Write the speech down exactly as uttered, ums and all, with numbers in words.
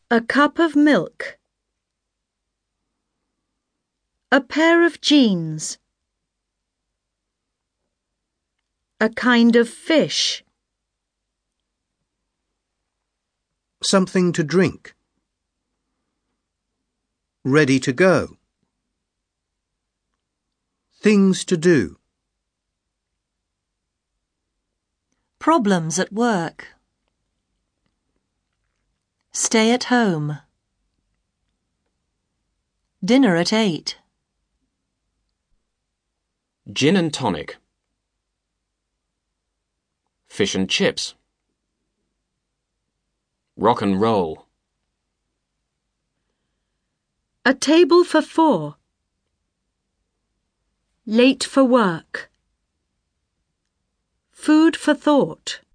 A cup of milk. A pair of jeans. A kind of fish. Something to drink. Ready to go. Things to do. Problems at work. Stay at home. Dinner at eight. Gin and tonic. Fish and chips. Rock and roll. A table for four. Late for work. Food for thought.